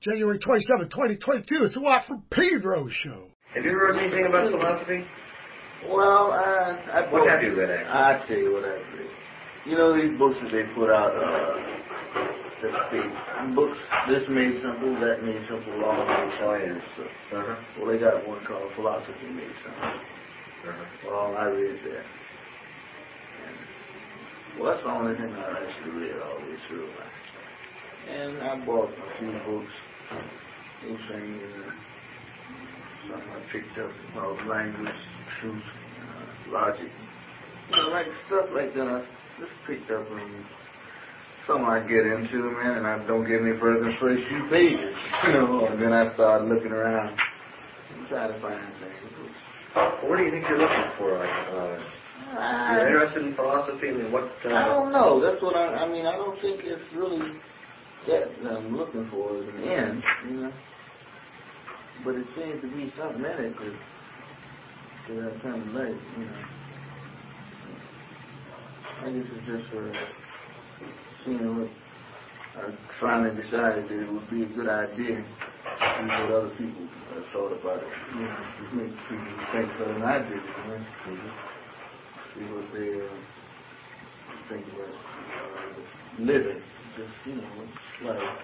January 27, 2022. It's the Watt from Pedro show. Have you heard anything about philosophy? Well, what have you read, actually? I'll tell you what I've read. You know these books that they put out, books, this made simple, that made simple, law made simple. Oh, yes. Well, they got one called Philosophy Made Simple. Well, I read that. Well, that's the only thing I actually read all the way through. And I bought a few books, those things, something I picked up about language, truth, logic. You know, like stuff like that. I just picked up and something I get into, man, and I don't get any further than the first few pages, you know, and then I start looking around and trying to find things. What do you think you're looking for? You're interested in philosophy? I mean, what? I don't know. That's what I mean, I don't think it's really that I'm looking for as an end, you know. But it seems to be something in it that I kind of like, you know. I guess it's just seeing what I finally decided that it would be a good idea to see what other people thought about it. You know, to make people think better than I did, you know. See what they think about living. Just, you know, it's like...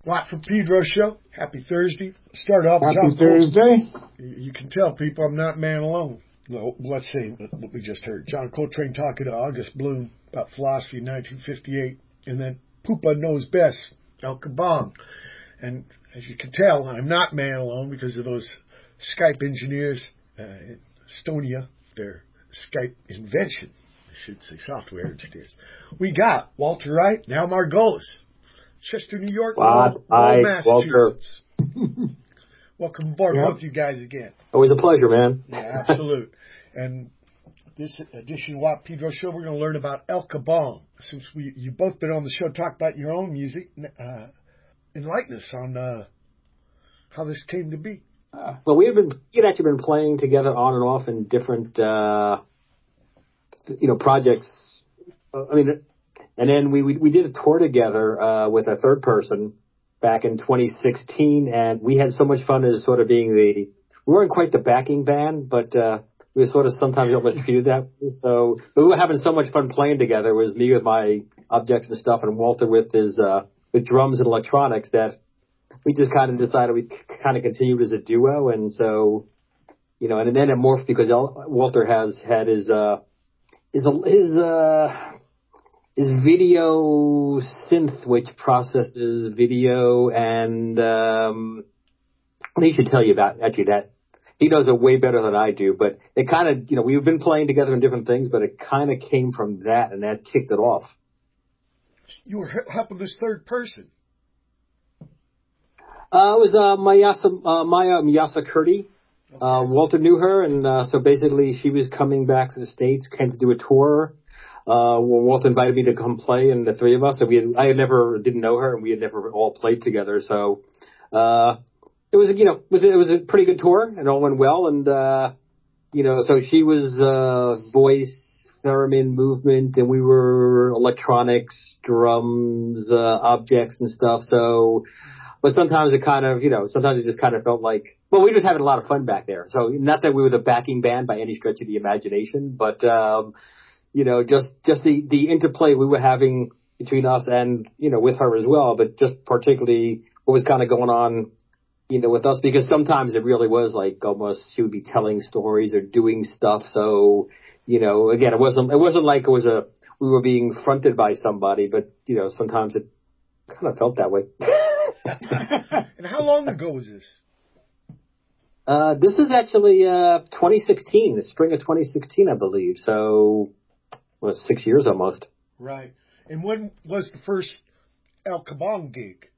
Watt from Pedro show. Happy Thursday. Start off with Happy Thursday. You can tell people I'm not man alone. No, let's see what we just heard. John Coltrane talking to August Bloom about philosophy in 1958. And then Pupa Knows Best, El Kabong. And as you can tell, I'm not man alone because of those Skype engineers in Estonia, their Skype invention. I should say software engineers. We got Walter Wright, now Margolis. Chester, New York, Lowell, Massachusetts. Welcome aboard, both you guys again. Always a pleasure, man. Yeah, absolute. And this edition of Watt Pedro Show, we're going to learn about El Kabong. Since you've both been on the show, talk about your own music, enlighten us on how this came to be. Well, we had actually been playing together on and off in different, projects. And then we did a tour together with a third person back in 2016, and we had so much fun as sort of being we weren't quite the backing band, but we were sort of sometimes almost treated that way. So we were having so much fun playing together. It was me with my objects and stuff, and Walter with his with drums and electronics, that we just kind of decided we'd kind of continued as a duo. And so, and then it morphed because Walter has had his video synth, which processes video, and he should tell you about actually that. He knows it way better than I do, but it kind of, we've been playing together in different things, but it kind of came from that, and that kicked it off. You were helping this third person. It was Maya Miyasa-Kurdi. Okay. Walter knew her, and so basically she was coming back to the States, came to do a tour. Walter invited me to come play, and the three of us, and I didn't know her, and we had never all played together. So, it was, it was a pretty good tour, and all went well. And, so she was, voice, theremin, movement, and we were electronics, drums, objects and stuff. So, but sometimes it kind of, sometimes it just kind of felt like, well, we were just having a lot of fun back there. So not that we were the backing band by any stretch of the imagination, but, just the interplay we were having between us and, with her as well, but just particularly what was kind of going on, with us, because sometimes it really was like almost she would be telling stories or doing stuff. So, again, it wasn't like we were being fronted by somebody, but, sometimes it kind of felt that way. And how long ago was this? This is actually 2016, the spring of 2016, I believe. So, 6 years almost. Right. And when was the first El Kabong gig?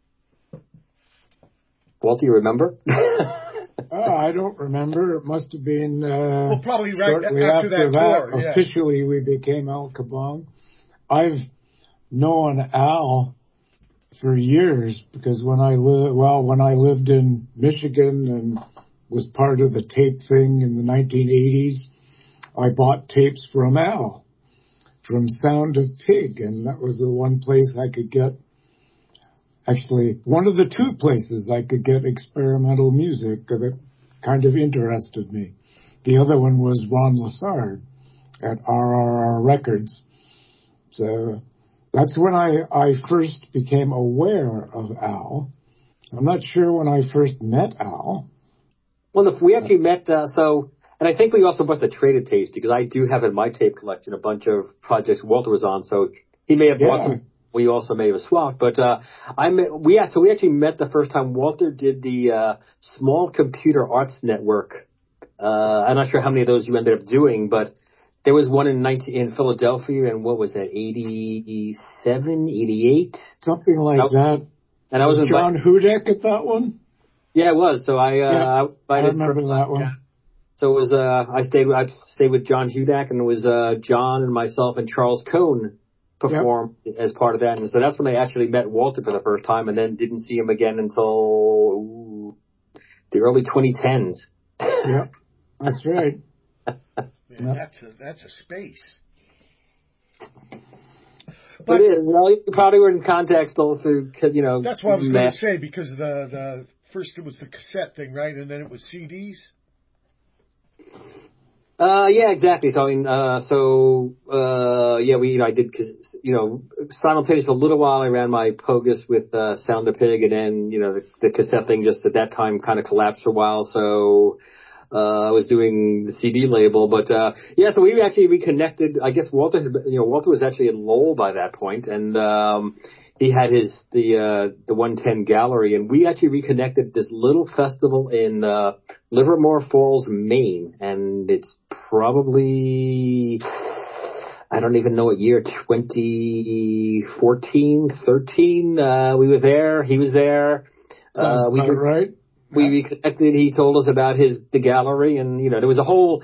Walt, do you remember? I don't remember. It must have been probably right after that tour. Yeah. Officially, we became El Kabong. I've known Al for years because when I lived in Michigan and was part of the tape thing in the 1980s, I bought tapes from Al, from Sound of Pig, and that was the one place I could get, actually, one of the two places I could get experimental music because it kind of interested me. The other one was Ron Lessard at RRR Records. So that's when I first became aware of Al. I'm not sure when I first met Al. Well, if we actually met, and I think we also must have traded tapes because I do have in my tape collection a bunch of projects Walter was on, so he may have bought some. We also may have swapped, but we actually met the first time Walter did the Small Computer Arts Network. I'm not sure how many of those you ended up doing, but there was one in Philadelphia, and what was that, 87, 88? Something like that. And I was John Hudak at that one? Yeah, it was. So I remember that one. Yeah. So it was I stayed with John Hudak, and it was John and myself and Charles Cohn performed as part of that. And so that's when I actually met Walter for the first time, and then didn't see him again until the early 2010s. Yeah, that's right. Man, that's a space. But it is. Well, you probably were in contact still through, That's what I was going to say, because the first it was the cassette thing, right? And then it was CDs? Yeah, exactly. So, I mean, I did, simultaneously for a little while I ran my POGAS with, Sound the Pig, and then, the cassette thing just at that time kind of collapsed for a while, so, I was doing the CD label, but, so we actually reconnected. I guess Walter was actually in Lowell by that point, and, he had the 110 gallery, and we actually reconnected at this little festival in, Livermore Falls, Maine, and it's probably, I don't even know what year, 2014, 13, we were there, he was there. Sounds about right. We reconnected, he told us about the gallery, and, there was a whole,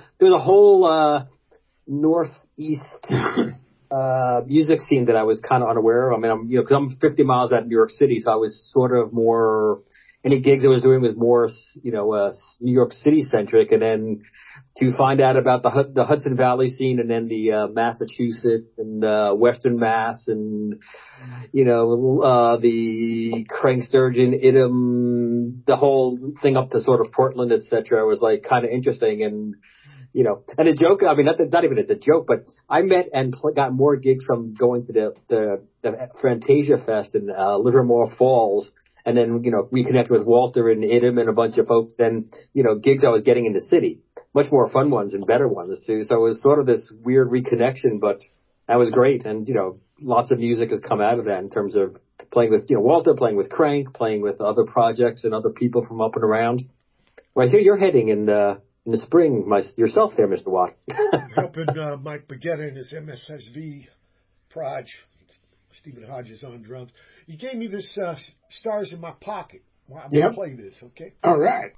northeast, music scene that I was kind of unaware of. I mean, because I'm 50 miles out of New York City, so I was sort of more, any gigs I was doing was more, New York City centric, and then to find out about the Hudson Valley scene, and then the Massachusetts and Western Mass, and the Crank Sturgeon, Idem, the whole thing up to sort of Portland, etc., was like kind of interesting. And and a joke, I mean, not even it's a joke, but I met and got more gigs from going to the Fantasia Fest in Livermore Falls, and then, reconnect with Walter and Idem and a bunch of folks, than, gigs I was getting in the city. Much more fun ones and better ones, too. So it was sort of this weird reconnection, but that was great. And, lots of music has come out of that in terms of playing with, Walter, playing with Crank, playing with other projects and other people from up and around. Well, I hear you're heading in the spring, yourself there, Mr. Watt. Helping Mike Bagetta in his MSSV Proj. Stephen Hodges on drums. You gave me this Stars in My Pocket. Well, I'm going to play this, okay? All right.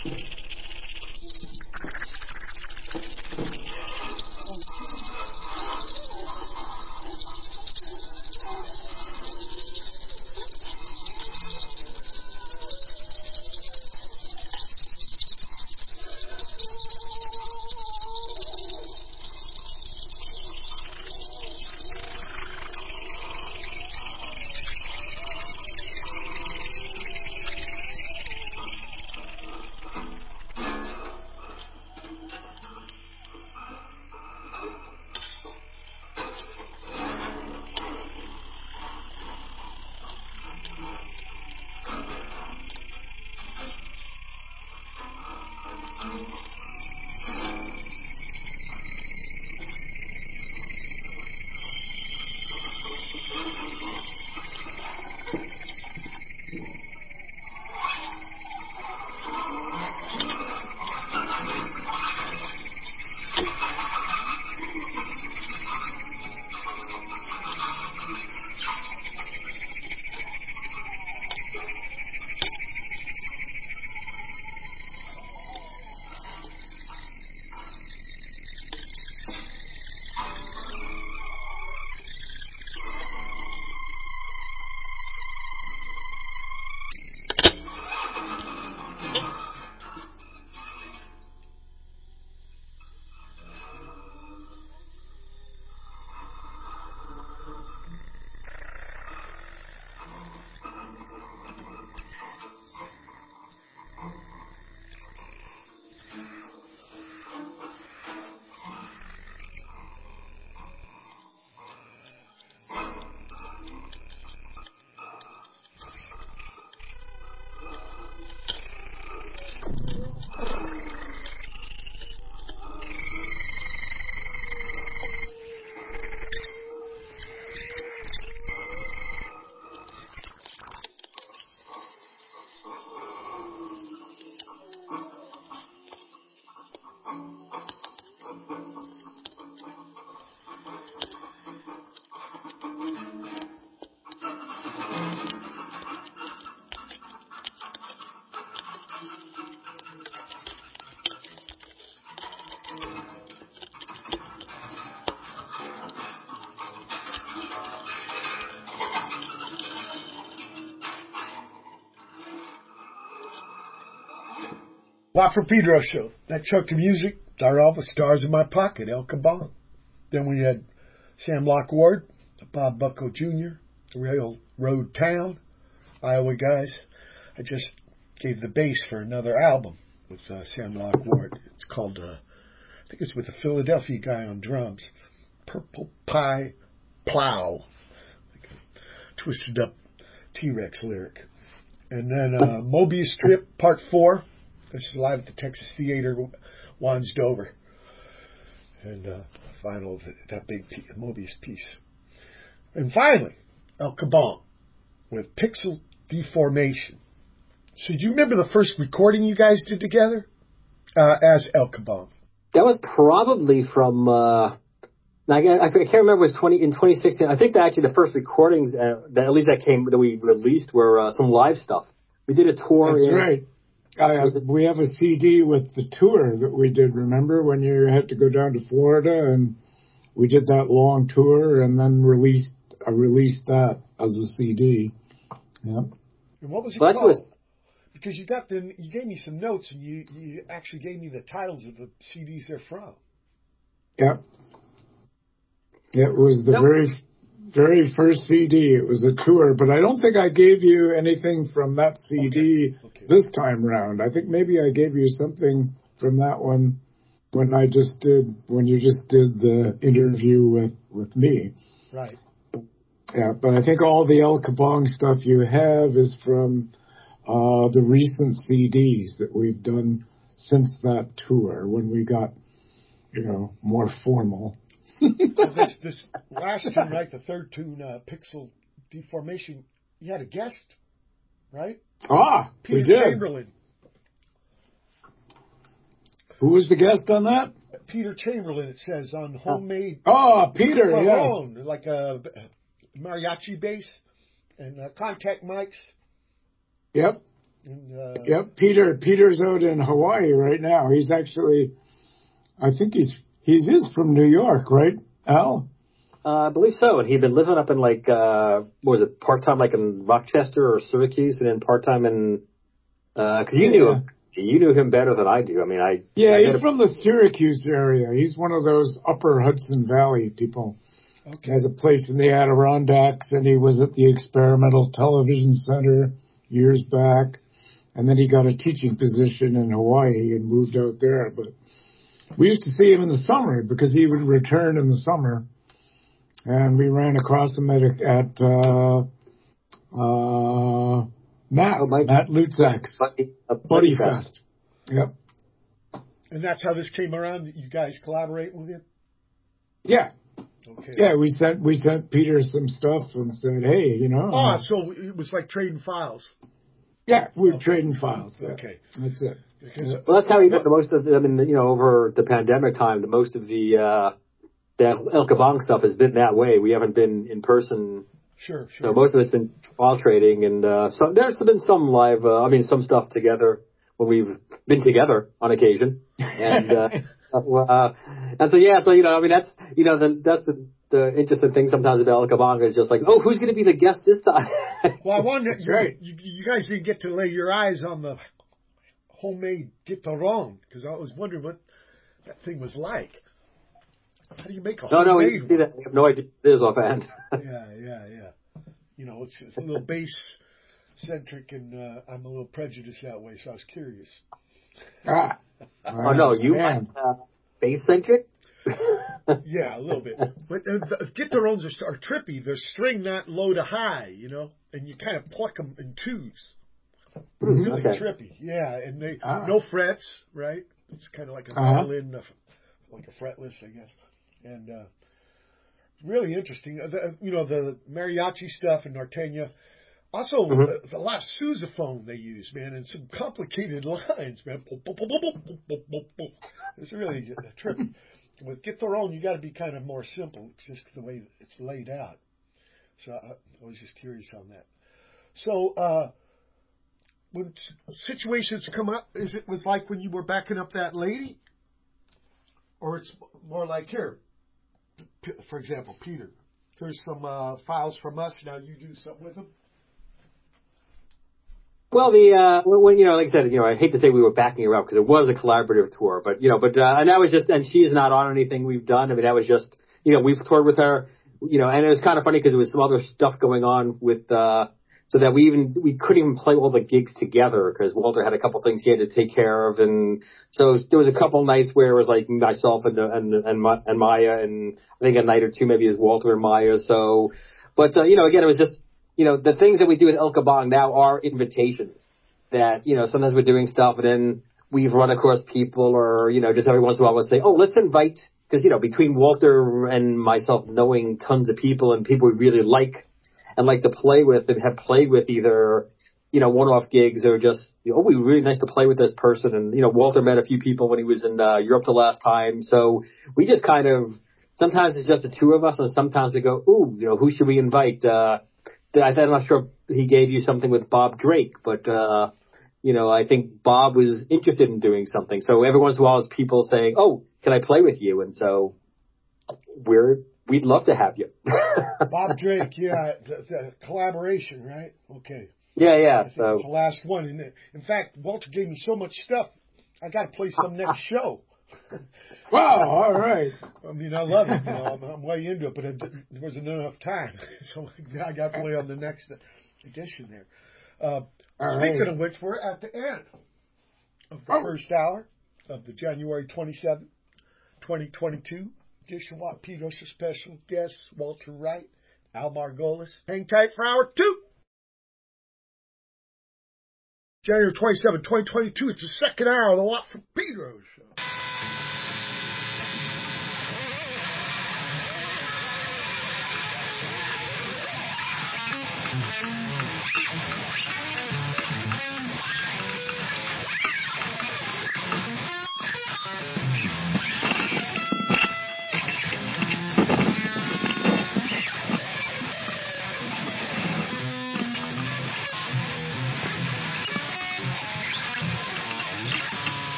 Watt from Pedro Show. That chunk of music started off with Stars in My Pocket, El Caban. Then we had Sam Locke Ward, Bob Bucko Jr., Railroad Town, Iowa guys. I just gave the bass for another album with Sam Locke Ward. It's called, I think it's with a Philadelphia guy on drums, Purple Pie Plow. Like a twisted up T-Rex lyric. And then Mobius Strip Part 4. This is live at the Texas Theater, Wandsdover. And final of that big Mobius piece. And finally, El Caban with Pixel Deformation. So do you remember the first recording you guys did together as El Caban? That was probably from, I can't remember, it was in 2016. I think that actually the first recordings that at least that we released were some live stuff. We did a tour. That's right. We have a CD with the tour that we did, remember, when you had to go down to Florida, and we did that long tour and then released that as a CD. Yep. And what was it called? Because you gave me some notes, and you actually gave me the titles of the CDs they're from. Yep. It was the very first CD. It was a tour, but I don't think I gave you anything from that CD this time round. I think maybe I gave you something from that one when you just did the interview with me. Right. Yeah, but I think all the El Caban stuff you have is from the recent CDs that we've done since that tour when we got, more formal. This last tune, right, the third tune, Pixel Deformation, you had a guest, right? Peter we did. Chamberlain. Who was the guest on that? Peter Chamberlain, it says, on Homemade. Peter, Cajon, yes. Like a mariachi bass and contact mics. Yep. And, Yep, Peter's out in Hawaii right now. He's actually, I think he is from New York, right, Al? I believe so. And he'd been living up in like, what was it, part-time like in Rochester or Syracuse, and then part-time in, cause you knew him better than I do. I mean, he's from the Syracuse area. He's one of those upper Hudson Valley people. Okay. Has a place in the Adirondacks, and he was at the Experimental Television Center years back. And then he got a teaching position in Hawaii and moved out there. But we used to see him in the summer because he would return in the summer. And we ran across him at Matt Lutzak's Buddy Fest. Yep. And that's how this came around. You guys collaborate with him? Yeah. Okay. Yeah, we sent Peter some stuff and said, hey, so it was like trading files. Yeah, we're trading files. Yeah. Okay. That's it. Well, that's how we got the most of over the pandemic time, the most of the El Kabong stuff has been that way. We haven't been in person. Sure. So most of it's been file trading, and so there's been some live, some stuff together when we've been together on occasion. And, and so, that's the interesting thing sometimes about El Kabong is just like, oh, who's going to be the guest this time? Well, I wonder, you guys didn't get to lay your eyes on the homemade guitarrón, because I was wondering what that thing was like. How do you make a homemade No, we didn't see that. We have no idea what it is offhand. Yeah. It's a little bass-centric, and I'm a little prejudiced that way, so I was curious. Oh, no, you are bass-centric? Yeah, a little bit. But the guitarones are trippy. They're string not low to high, and you kind of pluck them in twos. Really trippy. Yeah, and they no frets, right? It's kind of like a violin, like a fretless, I guess. And really interesting. The mariachi stuff in Norteña. Also, the lot of sousaphone they use, man, and some complicated lines, man. It's really trippy. With guitarón, you got to be kind of more simple, just the way it's laid out. So I was just curious on that. So when situations come up, it was like when you were backing up that lady, or it's more like here, for example, Peter. There's some files from us. Now you do something with them. Well, like I said, I hate to say we were backing her up because it was a collaborative tour, and that was just, and she's not on anything we've done. I mean, that was just, we've toured with her, and it was kind of funny because there was some other stuff going on with, so that we couldn't even play all the gigs together because Walter had a couple things he had to take care of, and so there was a couple nights where it was like myself and Maya, and I think a night or two maybe it was Walter and Maya. So, but again, it was just. The things that we do with El Kabong now are invitations that, sometimes we're doing stuff and then we've run across people or, just every once in a while we'll say, oh, let's invite, because, between Walter and myself knowing tons of people and people we really like and like to play with and have played with either, one-off gigs or just, we really nice to play with this person. And, Walter met a few people when he was in Europe the last time. So we just kind of, sometimes it's just the two of us and sometimes we go, ooh, who should we invite? I'm not sure if he gave you something with Bob Drake, but, I think Bob was interested in doing something. So every once in a while, it's people saying, oh, can I play with you? And so we'd love to have you. Bob Drake, yeah, the collaboration, right? Okay. Yeah. I think it's the last one. In fact, Walter gave me so much stuff, I got to play some next show. Wow, all right. I mean, I love it. I'm way into it, but there wasn't enough time. So I got to play on the next edition there. Speaking of which, we're at the end of the first hour of the January 27th, 2022 edition of Watt Peters for special guests Walter Wright, Al Margolis. Hang tight for hour 2. January 27th, 2022. It's the second hour of the Watt from Peters show.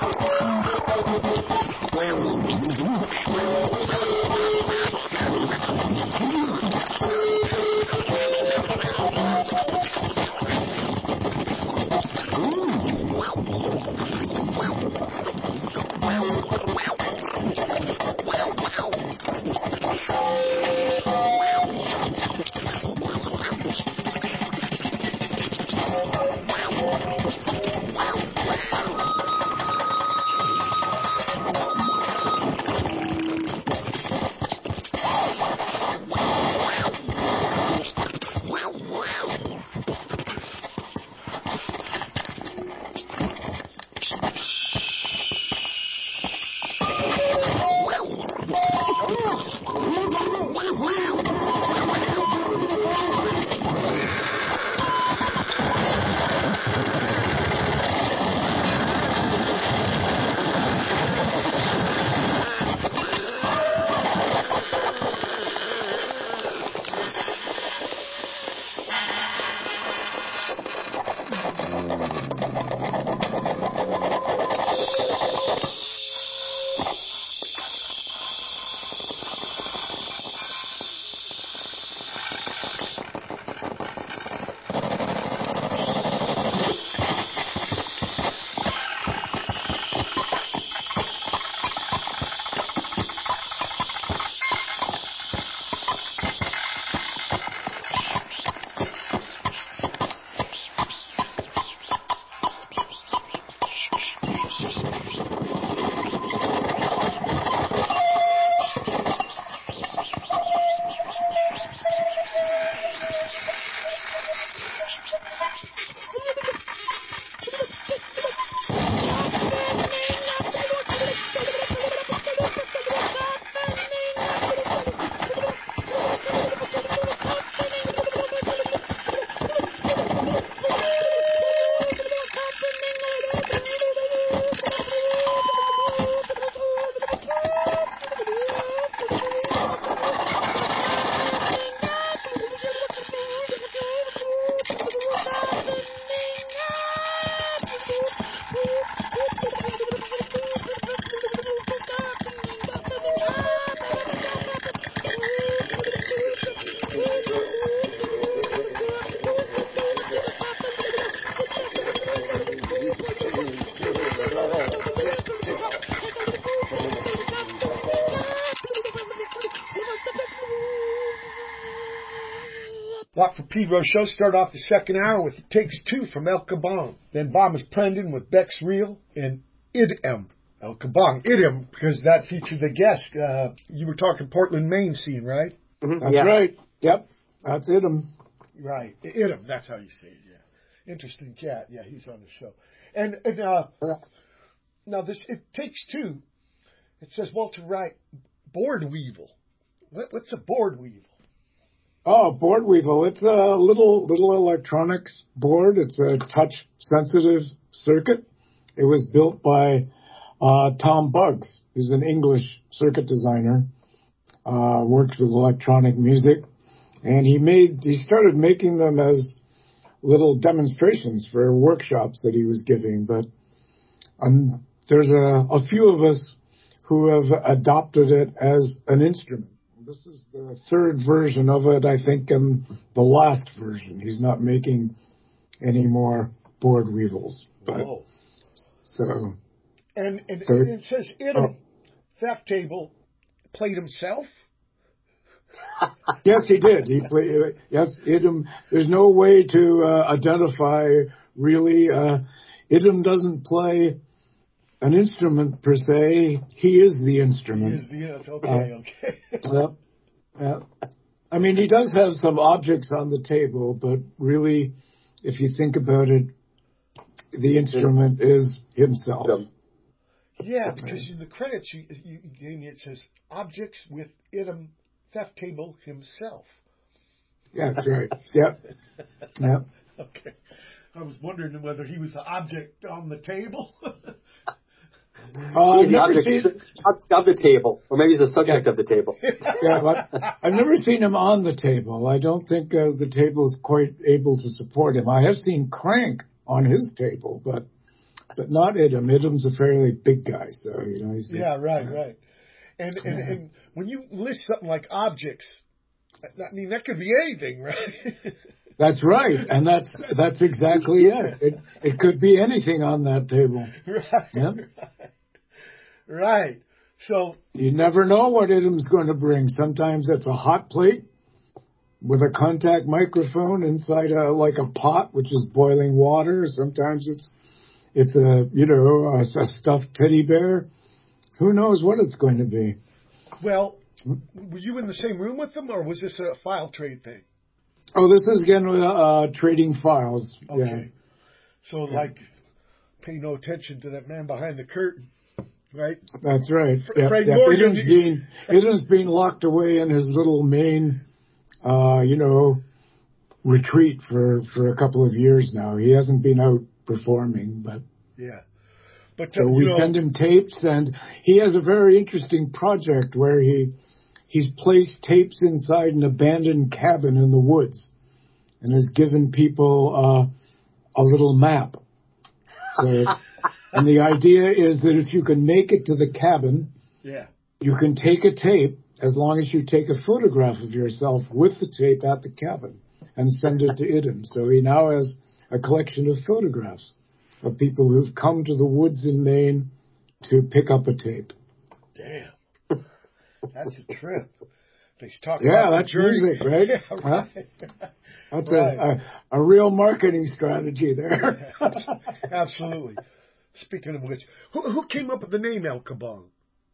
Watt from Pedro show start off the second hour with Takes Two from El Kabong. Then Bombers Prendon with Beck's Reel and Idem. El Kabong, Idem, because that featured the guest. You were talking Portland, Maine scene, right? Mm-hmm. That's right. Yep, that's Idem. Right, Idem, that's how you say it, yeah. Interesting cat, yeah, he's on the show. And now this, It Takes Two, it says Walter Wright, Board Weevil. What's a board weevil? Oh, board weevil. It's a little electronics board. It's a touch-sensitive circuit. It was built by Tom Buggs, who's an English circuit designer, worked with electronic music, and he started making them as little demonstrations for workshops that he was giving. But there's a few of us who have adopted it as an instrument. This is the third version of it, I think, and the last version. He's not making any more board weevils. But, so it says Idem, theft table, played himself? Yes, he did. He played. Yes, Idem. There's no way to identify really. Idem doesn't play an instrument per se. He is the instrument. Okay. I mean, he does have some objects on the table, but really, if you think about it, the instrument is himself. Yeah, because in the credits, it says objects with Idem theft table himself. Yeah, that's right. Yep. Okay. I was wondering whether he was the object on the table. He's the object of the table, or maybe he's the subject of the table. I've never seen him on the table. I don't think the table is quite able to support him. I have seen Crank on his table, but but not Idem. Idem's a fairly big guy, so he's right. And when you list something like objects, I mean that could be anything, right? That's right, and that's exactly it. It could be anything on that table. Right. Yep. Right. So you never know what Idem's going to bring. Sometimes it's a hot plate with a contact microphone inside like a pot, which is boiling water. Sometimes it's a stuffed teddy bear. Who knows what it's going to be? Well, were you in the same room with them, or was this a file trade thing? Oh, this is again trading files. Okay. Yeah. So pay no attention to that man behind the curtain, right? That's right. Frank Morgan. Idem's being locked away in his little main, retreat for a couple of years now. He hasn't been out performing, but yeah. But so we send him tapes, and he has a very interesting project where he's placed tapes inside an abandoned cabin in the woods, and has given people a little map. So, and the idea is that if you can make it to the cabin, you can take a tape as long as you take a photograph of yourself with the tape at the cabin and send it to Idem. So he now has a collection of photographs of people who've come to the woods in Maine to pick up a tape. Damn. That's a trip. That's music, right? Right. Huh? That's a real marketing strategy there. Absolutely. Speaking of which, who came up with the name El Kabong?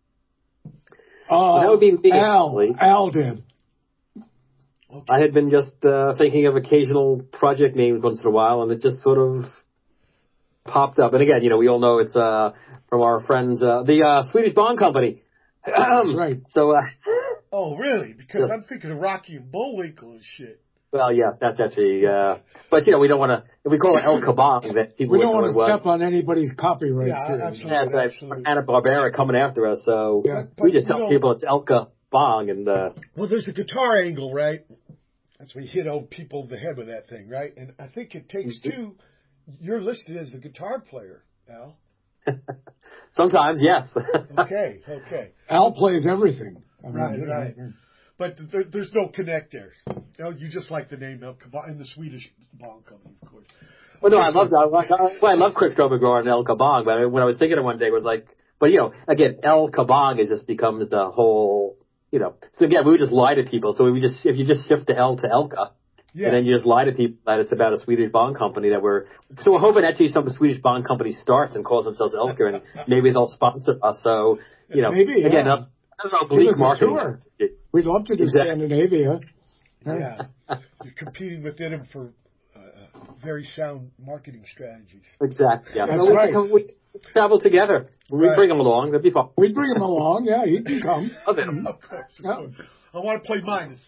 That would be me. Al did. Okay. I had been just thinking of occasional project names once in a while, and it just sort of popped up. And again, we all know it's from our friends, the Swedish Bond Company. That's right. So. Oh, really? Because I'm thinking of Rocky and Bullwinkle and shit. Well, yeah, that's actually. But we don't want to. If we call it El Kabong, that people we don't want to step on anybody's copyright. Absolutely. Yeah, absolutely. Hanna-Barbera coming after us, so we just tell people it's El Kabong and. Well, there's a guitar angle, right? That's where you hit old people in the head with that thing, right? And I think it takes two. You're listed as the guitar player, Al. Sometimes, yes. Okay. Al plays everything. Right. But there's no connect there. You just like the name El Kabong and the Swedish Bond Company, of course. Well, no, I love Quick Stromagor and El Kabong, but when I was thinking of one day, it was like, but again, El Kabong just becomes the whole, So again, we would just lie to people. So if you just shift the L to Elka, and then you just lie to people that it's about a Swedish bond company we're hoping actually some Swedish bond company starts and calls themselves Elka, and maybe they'll sponsor us. So, maybe, again, that's an oblique marketing. We'd love to do Scandinavia. Yeah. You're competing with them for very sound marketing strategies. Exactly. Yeah. That's right. We travel together. We bring him along. That'd be fun. We'd bring him along. Yeah, he can come. Of course. I want to play Minus.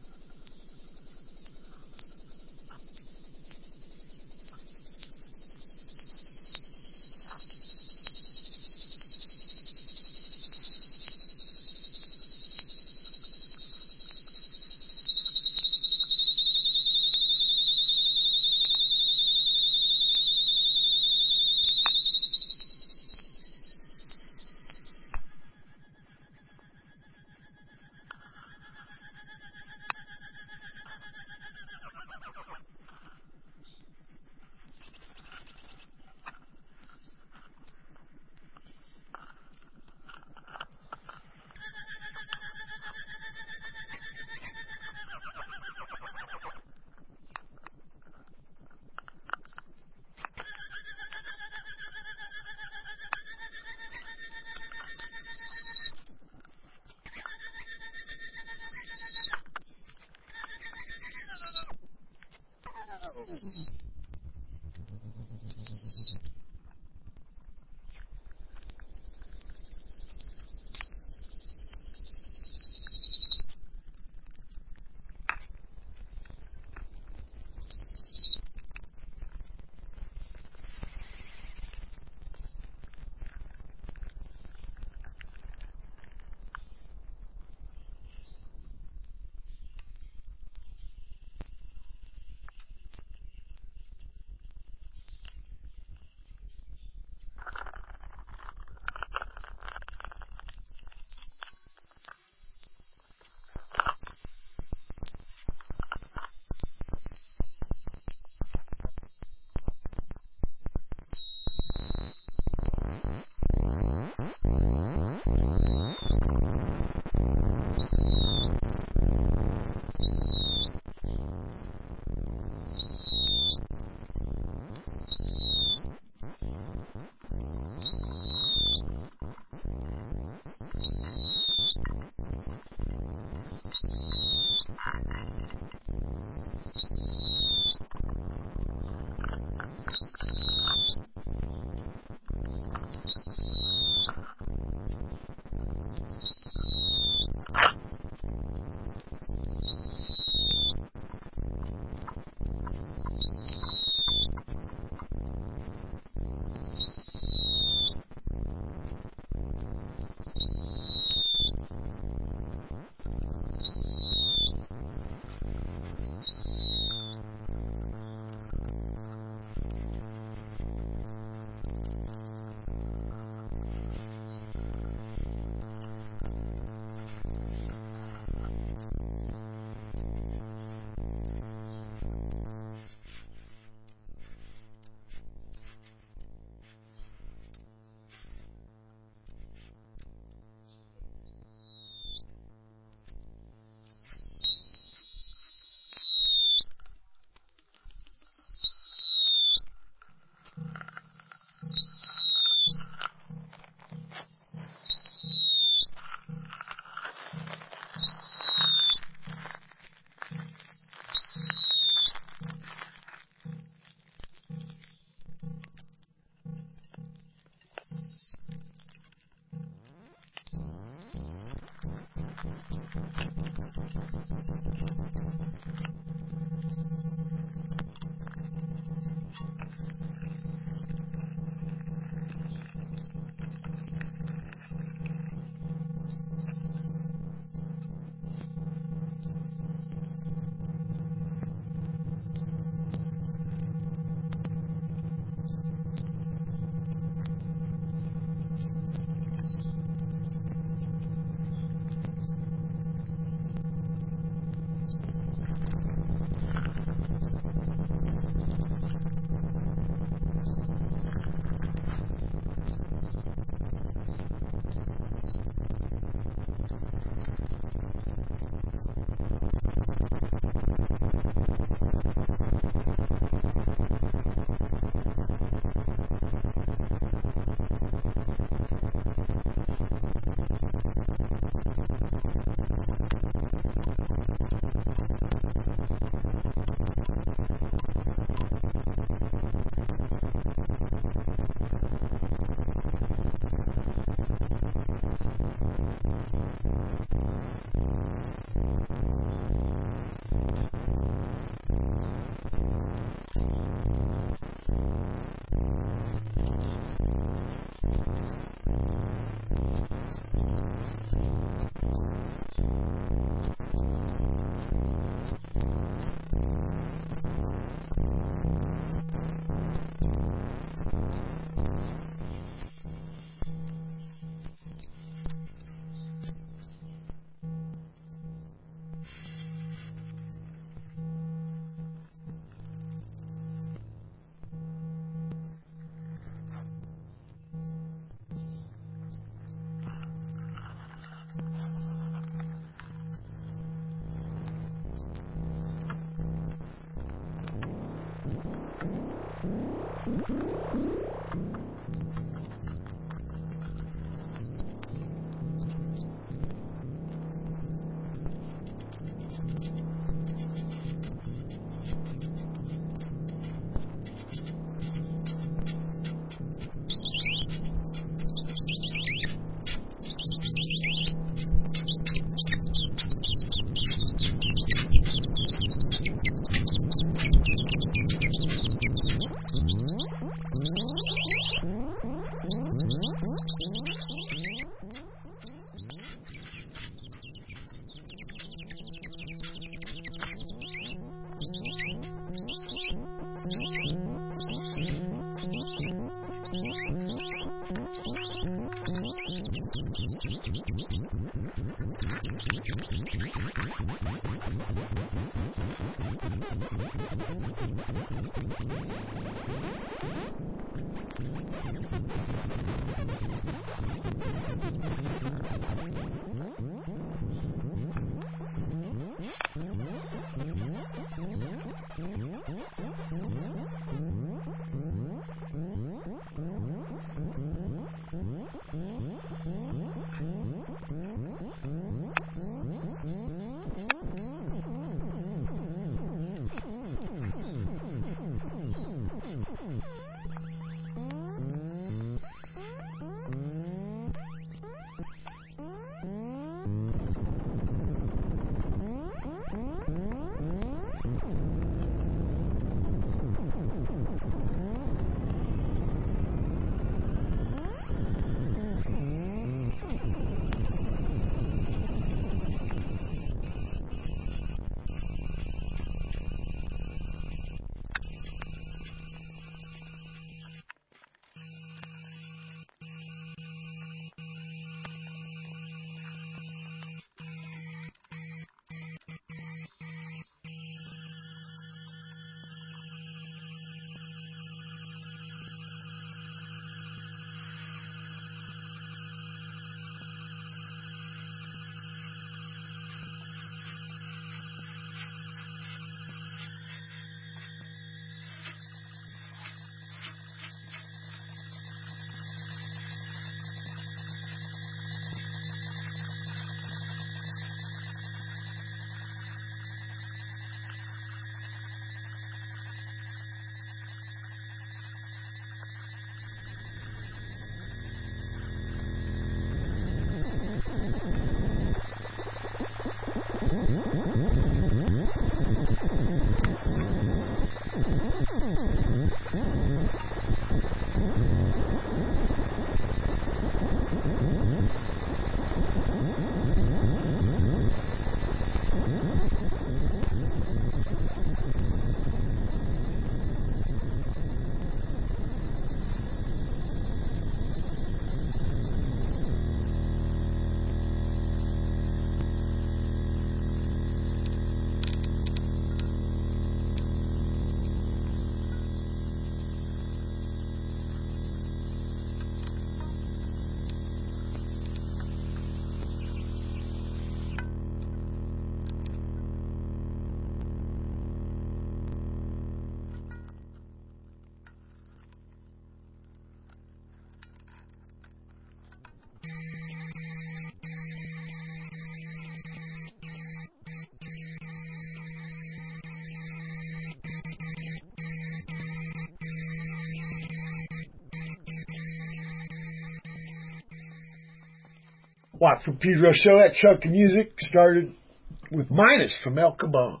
Watt from Pedro Show. That chunk of music started with Minus from El Kabong.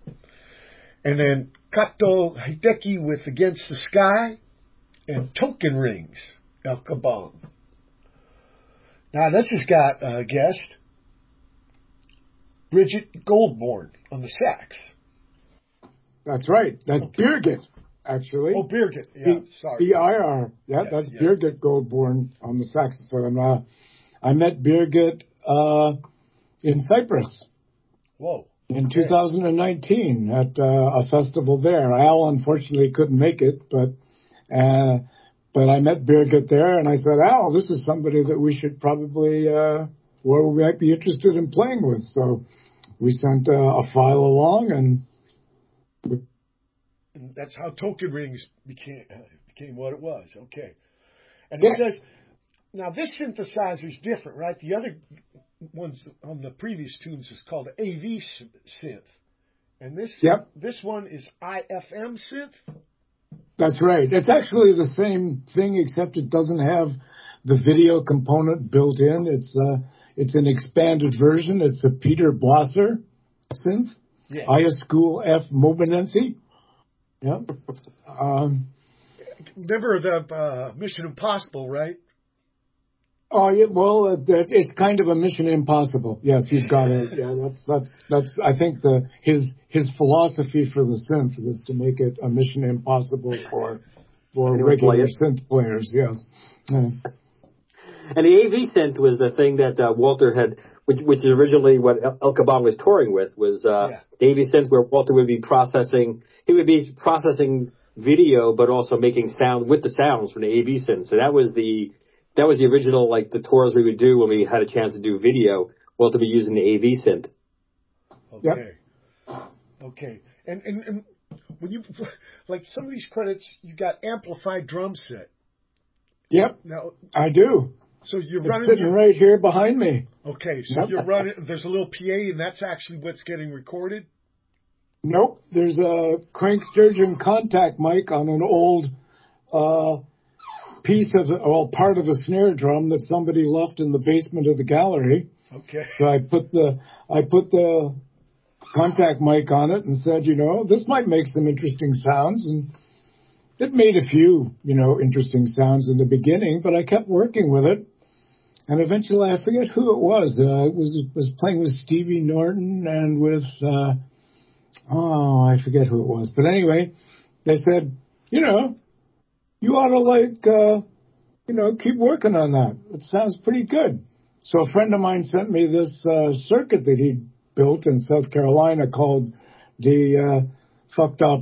And then Kato Hideki with Against the Sky and Token Rings, El Kabong. Now this has got a guest, Bridget Goldborn on the sax. That's right. That's Birgit, actually. Oh, Birgit. Yeah, sorry. B-I-R. Yeah, yes, that's yes. Birgit Goldborn on the saxophone. I met Birgit in Cyprus. Whoa. In 2019 at a festival there. Al unfortunately couldn't make it, but I met Birgit there, and I said, Al, this is somebody that we should probably, or we might be interested in playing with. So we sent a file along, and and that's how token rings became what it was. Okay. And it says, now this synthesizer is different, right? The other ones on the previous tunes is called AV synth. And this one is IFM synth? That's right. It's actually the same thing, except it doesn't have the video component built in. It's an expanded version. It's a Peter Blosser synth. Yeah. School F Mobenenthi. Yeah. Remember the Mission Impossible, right? Oh yeah, well, it's kind of a Mission Impossible. Yes, you've got it. Yeah, that's. I think his philosophy for the synth was to make it a Mission Impossible for regular synth players. Yes. Yeah. And the AV synth was the thing that Walter had, which is originally what El Kabong was touring with, was the AV synth where Walter would be processing. He would be processing video, but also making sound with the sounds from the AV synth. So that was the original, like the tours we would do when we had a chance to do video. Walter would be using the AV synth. Okay. Yep. Okay. And when you like some of these credits, you got amplified drum set. Yep. Now I do. So you're sitting right here behind me. Okay, so you're running. There's a little PA, and that's actually what's getting recorded. Nope, there's a Crank Sturgeon contact mic on an old part of a snare drum that somebody left in the basement of the gallery. Okay. So I put the contact mic on it and said, this might make some interesting sounds, and it made a few, interesting sounds in the beginning, but I kept working with it. And eventually, I forget who it was. I was playing with Stevie Norton and with, I forget who it was. But anyway, they said, you ought to keep working on that. It sounds pretty good. So a friend of mine sent me this circuit that he built in South Carolina called the fucked up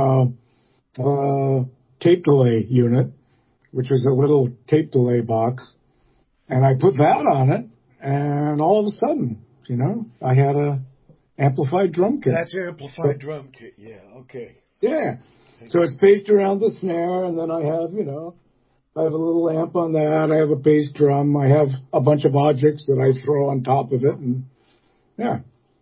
tape delay unit, which was a little tape delay box. And I put that on it, and all of a sudden, I had a amplified drum kit. That's an amplified drum kit, yeah, okay. Yeah. So it's based around the snare, and then I have, I have a little amp on that. I have a bass drum. I have a bunch of objects that I throw on top of it, and yeah.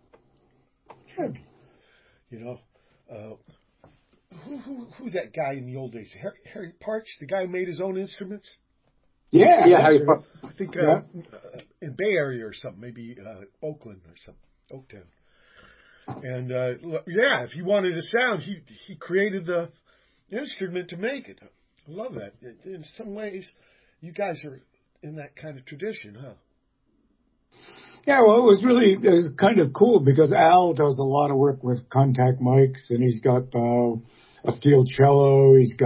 Who's that guy in the old days? Harry Parch, the guy who made his own instruments? Yeah. Harry Parch. I think in Bay Area or something, maybe Oakland or something, Oaktown. And if he wanted a sound, he created the instrument to make it. I love that. In some ways, you guys are in that kind of tradition, huh? Yeah, well, it was kind of cool because Al does a lot of work with contact mics, and he's got a steel cello. He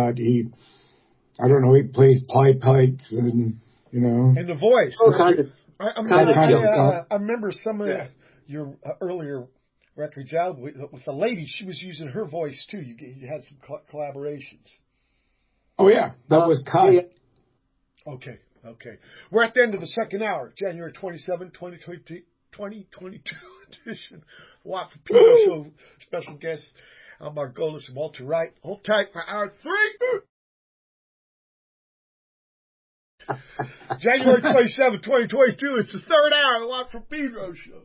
plays pipes and, And the voice. Oh, kind of. I remember some of your earlier records out with the lady. She was using her voice, too. You had some collaborations. Oh, yeah. That was Kai. Yeah. Okay. We're at the end of the second hour, January 27, 2022 edition. Watt from Pedro Show. Special guest, Al Margolis and Walter Wright. Hold tight for hour 3. January 27, 2022. It's the third hour of the Watt from Pedro Show.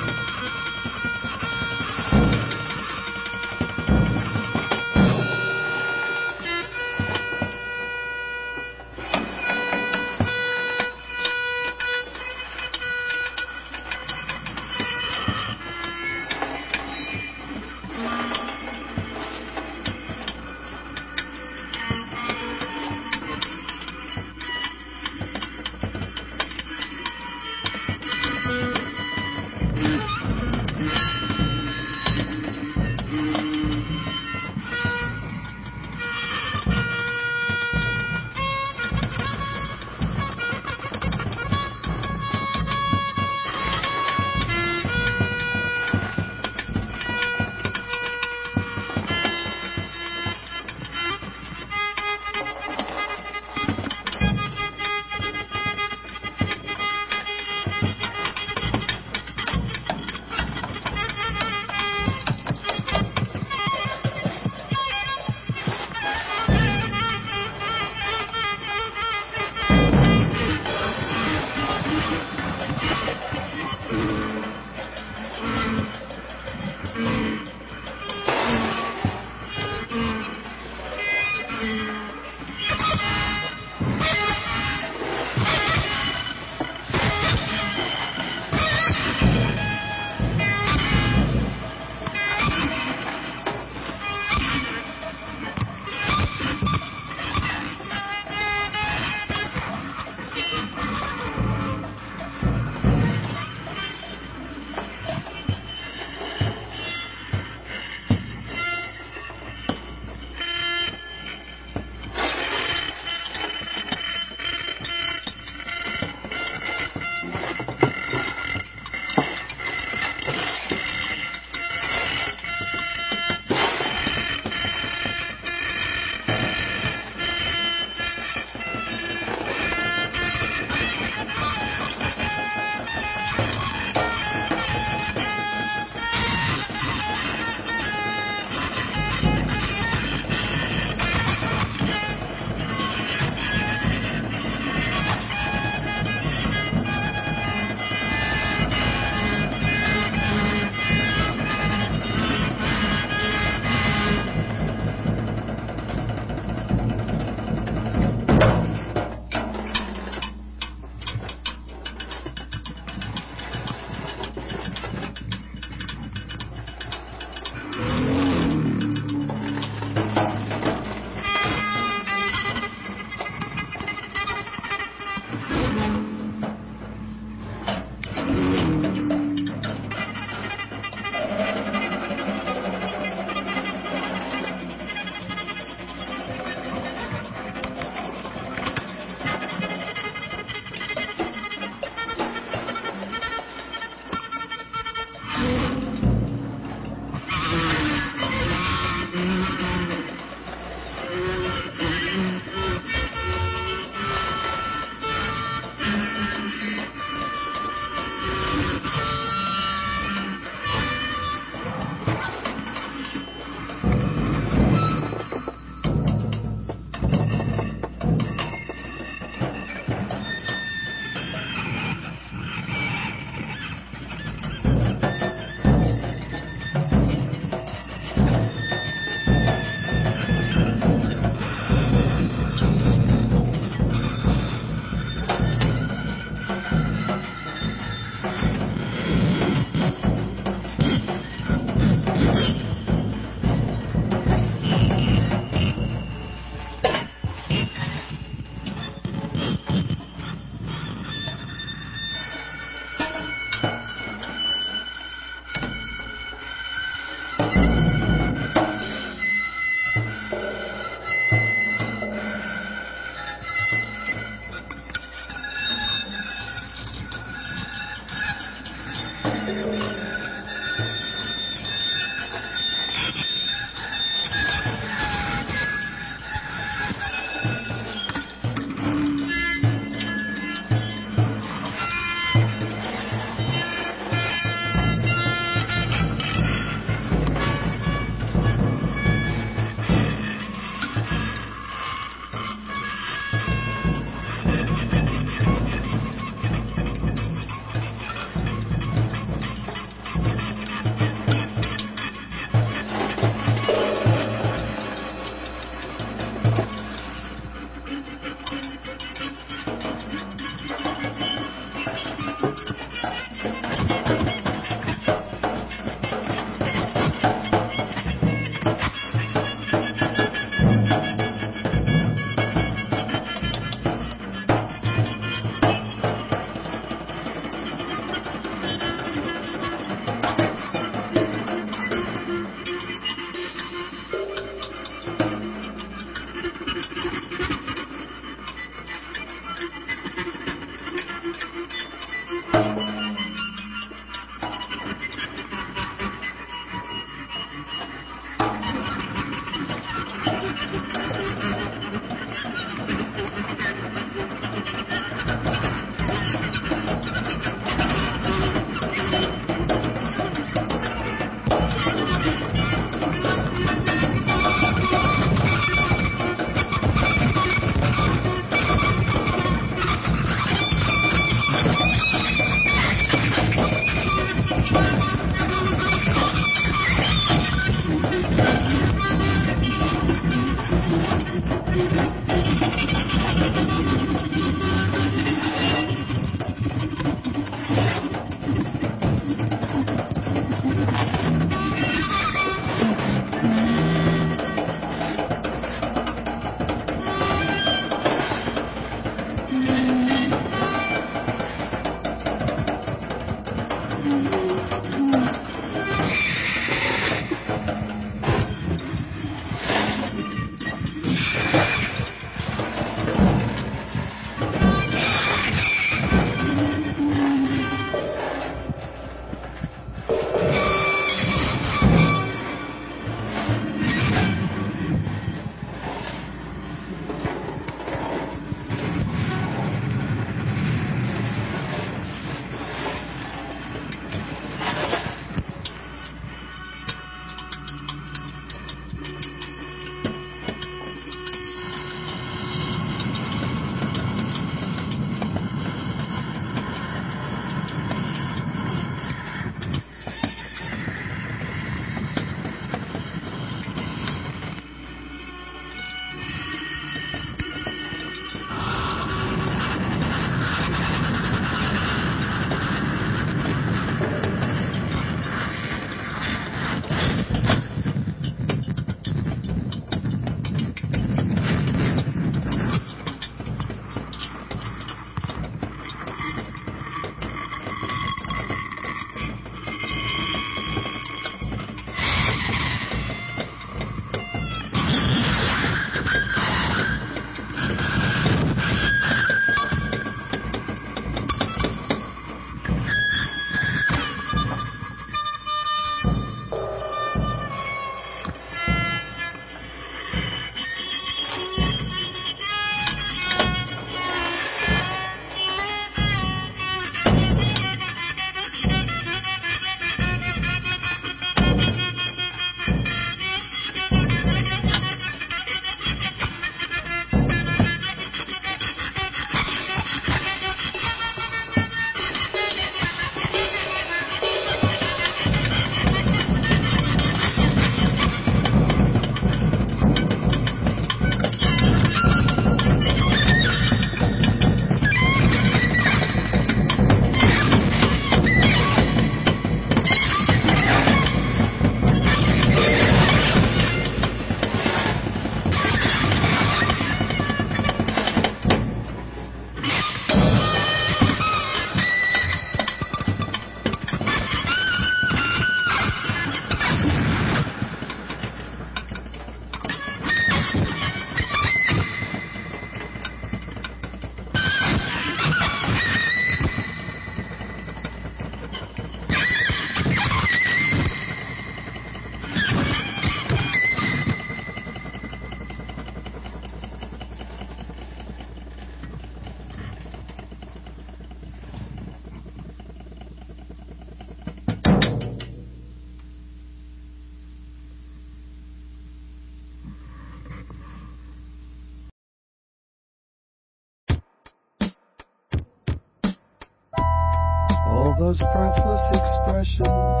those breathless expressions,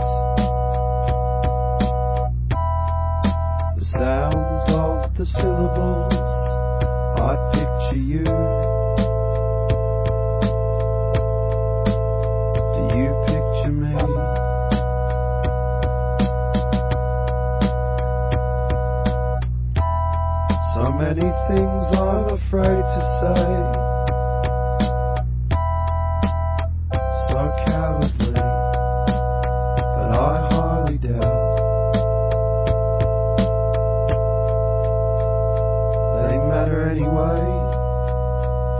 the sounds of the syllables, I picture you. Do you picture me? So many things I'm afraid to say, so cowardly, but I highly doubt they matter anyway.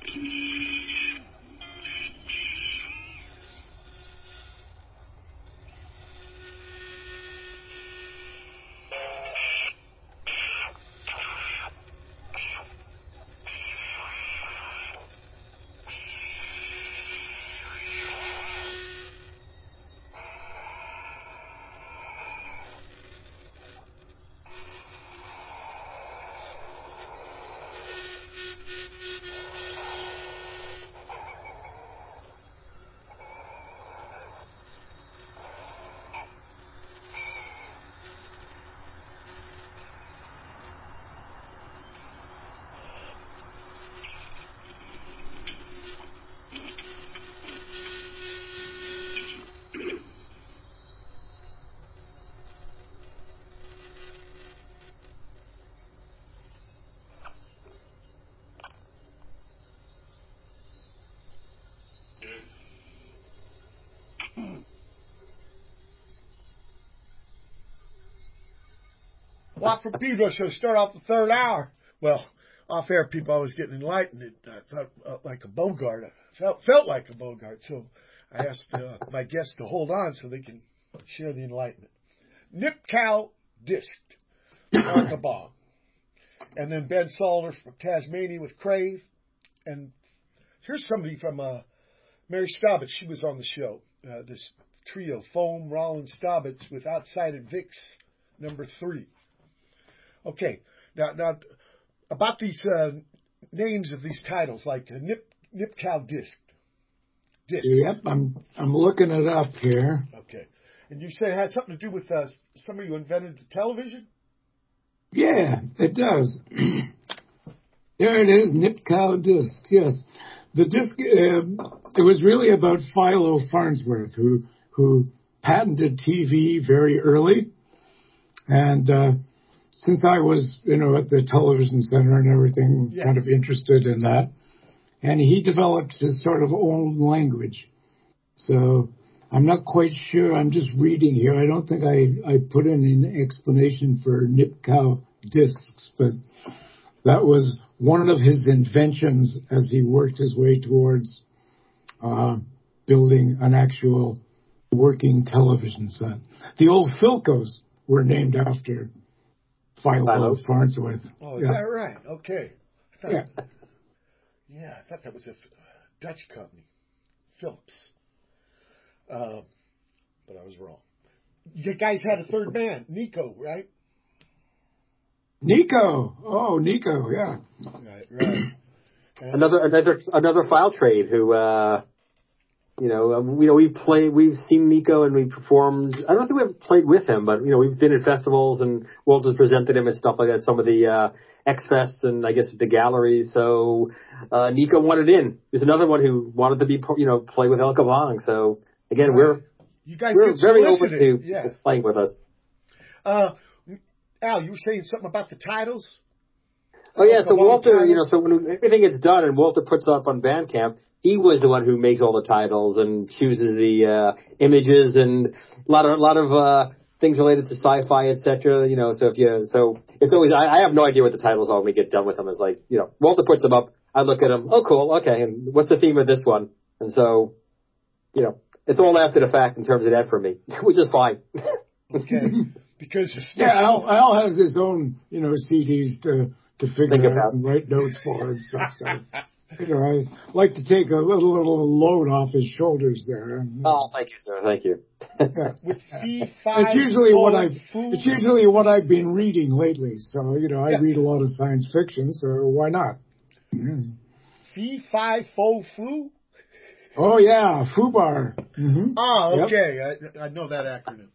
Watt from Pedro show start off the third hour. Well, off-air people always getting enlightened. I felt like a Bogart. I felt like a Bogart. So I asked my guests to hold on so they can share the enlightenment. Nipkow Disc, Arkabong. And then Ben Salter from Tasmania with Crave. And here's somebody from Mary Stobbits. She was on the show. This trio, Foam, Rollins, Stobbits with Outside at Vic's number 3. Okay, now about these names of these titles, like Nipkow Disc. Yep, I'm looking it up here. Okay, and you say it has something to do with somebody who invented the television? Yeah, it does. There it is, Nipkow Disc. Yes, the disc. It was really about Philo Farnsworth, who patented TV very early, and since I was, at the television center and everything, kind of interested in that, and he developed his sort of own language. So I'm not quite sure. I'm just reading here. I don't think I put in an explanation for Nipkow Discs, but that was one of his inventions as he worked his way towards building an actual working television set. The old Philcos were named after Philo Farnsworth. Oh, is that right? Okay. I thought that was a Dutch company, Philips. But I was wrong. You guys had a third man, Nico, right? Nico. Oh, Nico, yeah. Right. Another file trade who, we've seen Nico and we've performed. I don't think we've played with him, but we've been at festivals and Walter's presented him and stuff like that. Some of the X-Fests and I guess the galleries. So Nico wanted in. There's another one who wanted to be, play with El Kabong. So again, we're very open to playing with us. Al, you were saying something about the titles? Oh yeah, so Walter, so when everything gets done and Walter puts it up on Bandcamp, he was the one who makes all the titles and chooses the images and a lot of things related to sci-fi, etc. So it's always I have no idea what the titles are when we get done with them. It's like Walter puts them up, I look at them, oh cool, okay, and what's the theme of this one? And so it's all after the fact in terms of that for me, which is fine. Okay, because Al has his own CDs to figure out and write notes for and stuff. So, I like to take a little load off his shoulders there. Oh, thank you, sir. Thank you. It's usually what I've been reading lately. So, I read a lot of science fiction, so why not? Fee, fi, fo, flu? Oh, yeah, FUBAR. Mm-hmm. Oh, okay. Yep. I know that acronym.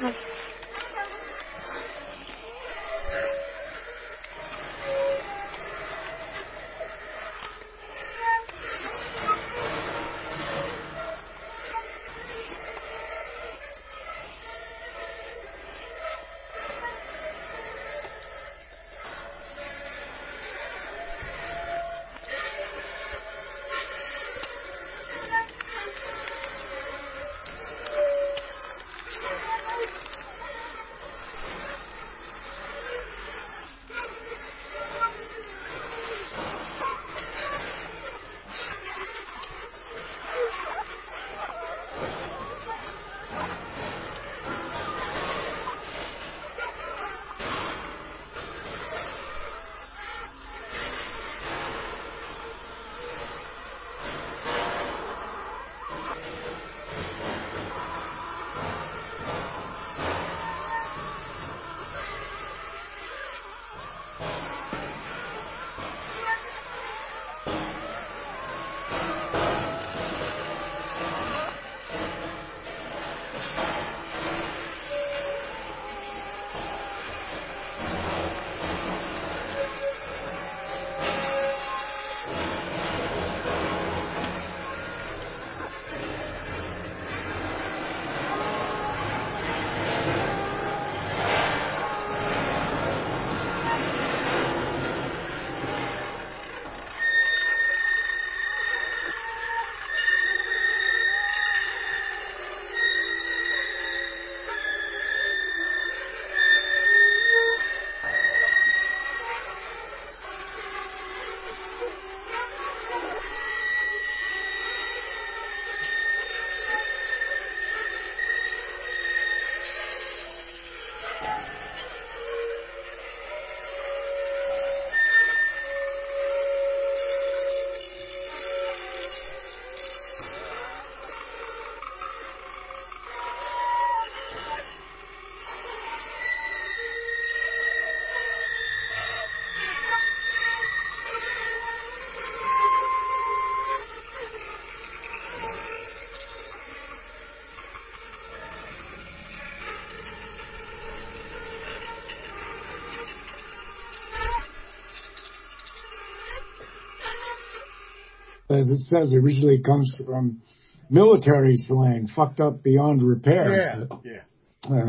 As it says, originally comes from military slang, fucked up beyond repair. Yeah.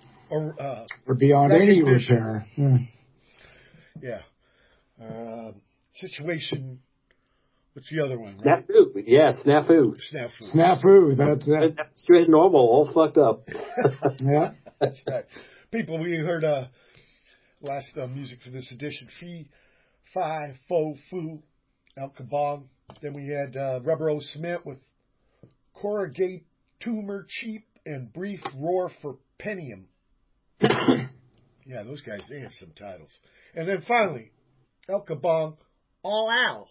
Or beyond any repair. Yeah. Situation. What's the other one? Right? Snafu. Yeah, snafu. Snafu, that's it. Straight normal, all fucked up. Yeah. That's right. People, we heard last music for this edition. Fee, Fi, Fo, Fu, El Kabong. Then we had Rubber O Cement with Corrugate, Tumor, Cheap, and Brief Roar for Pentium. Yeah, those guys, they have some titles. And then finally, El Kabong, All Al.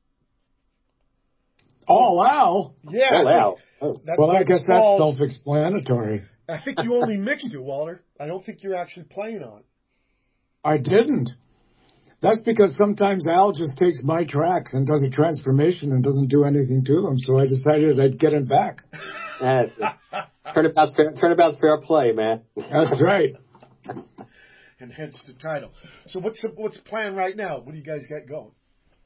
All Al? Yeah. All Al. Oh. Well, I guess that's self-explanatory. I think you only mixed it, Walter. I don't think you're actually playing on it. I didn't. That's because sometimes Al just takes my tracks and does a transformation and doesn't do anything to them. So I decided I'd get him back. Turnabout's fair play, man. That's right. And hence the title. So what's the plan right now? What do you guys got going?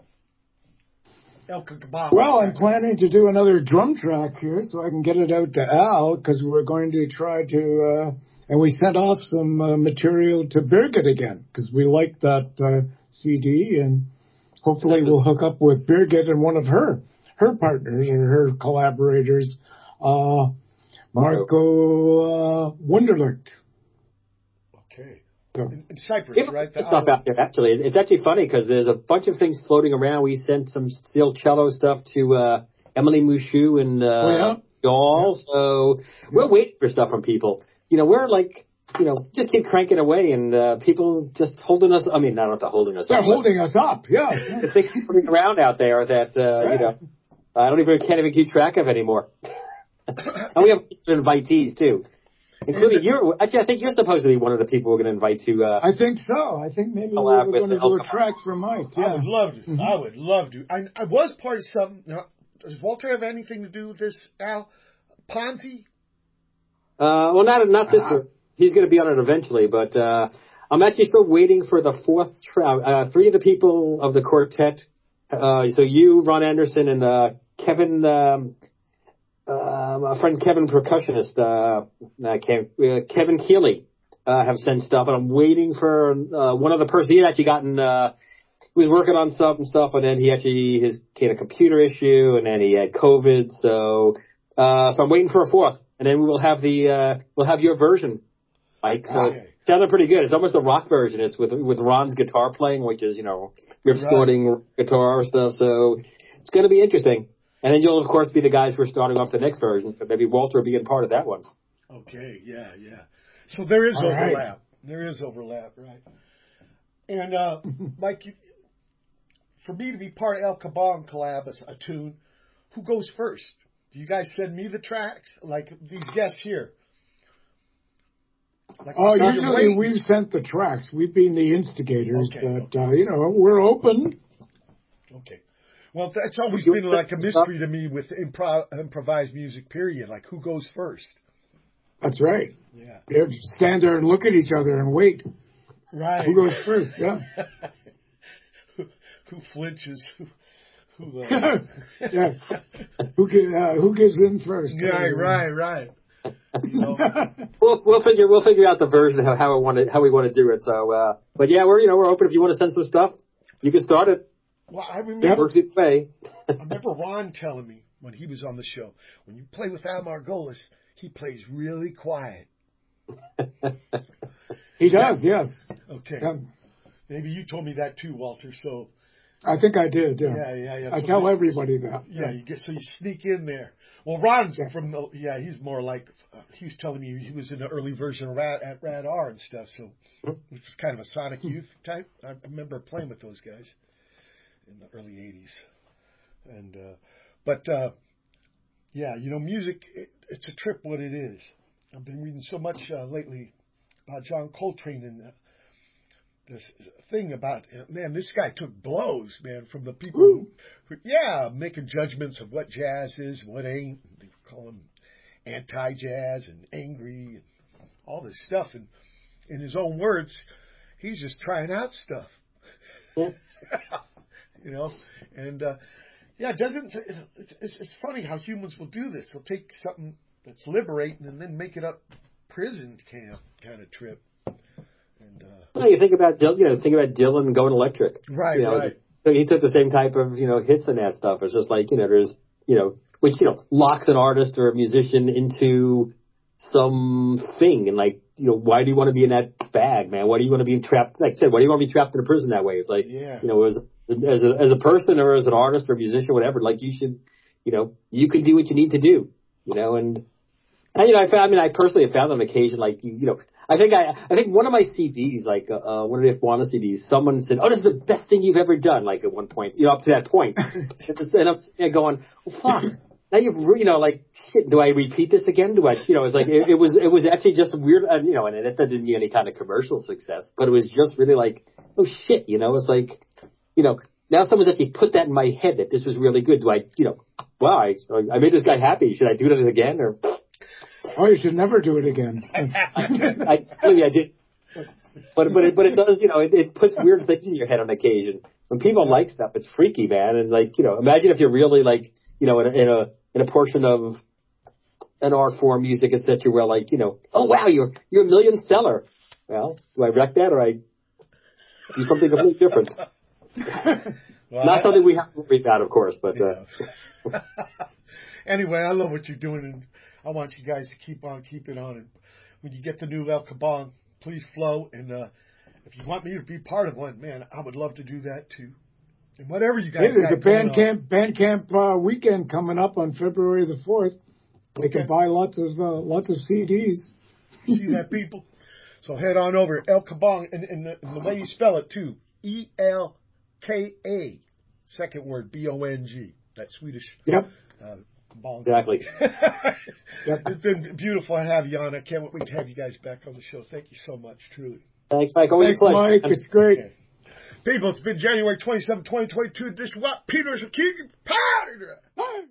Well, I'm planning to do another drum track here so I can get it out to Al, because we're going to try to, and we sent off some material to Birgit again, because we like that CD, and hopefully we'll hook up with Birgit and one of her partners or her collaborators, Marco Wunderlich. Okay. In Cyprus, right? Stuff out there, actually. It's actually funny because there's a bunch of things floating around. We sent some steel cello stuff to Emily Mouchou and Dahl. So we're waiting for stuff from people. We're like, just keep cranking away, and people just holding us. I mean, not holding us up. They're holding us up, yeah. The things floating around out there that, I can't even keep track of anymore. And we have invitees, too. Including you. Actually, I think you're supposed to be one of the people we're going to invite to. I think so. I think maybe we're going to do a track for Mike. Yeah. I would love to. Mm-hmm. I would love to. I was part of something. Does Walter have anything to do with this, Al? Ponzi? Well, not this year. he's going to be on it eventually, but I'm actually still waiting for the fourth track. Three of the people of the quartet, so you, Ron Anderson, and Kevin, my friend Kevin, percussionist, Kevin Keeley, have sent stuff, and I'm waiting for one other person. He had actually gotten, he was working on some stuff, and then he had a computer issue, and then he had COVID, so I'm waiting for a fourth, and then we'll have your version, Mike. So it sounded pretty good. It's almost a rock version. It's with Ron's guitar playing, which is, rip snorting guitar stuff, so it's going to be interesting. And then you'll, of course, be the guys who are starting off the next version, but maybe Walter will be a part of that one. Okay, yeah. So there is overlap. Right. There is overlap, right? And, Mike, for me to be part of El Kabong collab as a tune, who goes first? Do you guys send me the tracks? Like these guests here? Usually we've sent the tracks. We've been the instigators, but we're open. Okay. Well, that's always been like a mystery to me with improvised music, period. Like, who goes first? That's right. Yeah. You have to stand there and look at each other and wait. Right. Who goes first? Yeah. Who flinches? Who yeah. Who gives in first? Yeah, right. We'll figure out the version of how we want to do it. So, but yeah, we're open. If you want to send some stuff, you can start it. Well, I remember. Works either way. I remember Ron telling me when he was on the show, when you play with Al Margolis, he plays really quiet. He does, yes. Okay. Yeah. Maybe you told me that too, Walter. So. I think I did. Yeah. Yeah. I tell everybody that. Yeah, you sneak in there. Well, Ron's he's more like, he's telling me he was in the early version of at Rad R and stuff, so, which was kind of a Sonic Youth type. I remember playing with those guys in the early 80s. And, music, it's a trip what it is. I've been reading so much lately about John Coltrane and this thing about, man, this guy took blows, man, from the people who making judgments of what jazz is and what ain't. They call him anti-jazz and angry and all this stuff. And in his own words, he's just trying out stuff. It's funny how humans will do this. They'll take something that's liberating and then make it up prison camp kind of trip. And you think about Dylan going electric. Right, right. So he took the same type of, hits and that stuff. It's just like, there's, which, locks an artist or a musician into something. And like, why do you want to be in that bag, man? Why do you want to be trapped? Like I said, why do you want to be trapped in a prison that way? It's like, as a person or as an artist or a musician, whatever, like you should, you can do what you need to do, and I personally have found on occasion, like, I think one of my CDs, like, one of the F1 CDs, someone said, "Oh, this is the best thing you've ever done," like at one point, up to that point. And I'm sitting there going, well, fuck. Now you've, like, shit, do I repeat this again? Do I, it's like, it was actually just weird, and it didn't mean any kind of commercial success, but it was just really like, oh shit, it's like, now someone's actually put that in my head that this was really good. Do I, wow, I made this guy happy. Should I do it again? Or, oh, you should never do it again. I did. But it does, it puts weird things in your head on occasion. When people like stuff, it's freaky, man. And like, imagine if you're really like, in a portion of an art form, music, etc., where like, oh wow, you're a million seller. Well, do I wreck that or I do something completely different? Well, not something we have to worry about, of course, but. Anyway, I love what you're doing, and I want you guys to keep on keeping on. And when you get the new El Kabong, please flow. And if you want me to be part of one, man, I would love to do that too. And whatever you guys there's got a Bandcamp weekend coming up on February the 4th. They can buy lots of CDs. See that, people? So head on over El Kabong, and the way you spell it too, ELKA, second word BONG. That's Swedish. Yep. Bong. Exactly. Yep. It's been beautiful to have you on. I can't wait to have you guys back on the show. Thank you so much, truly. Thanks, Mike. Always Thanks, a pleasure. Mike. It's great. Okay. People, it's been January 27, 2022. This is what Peter's keeping powder.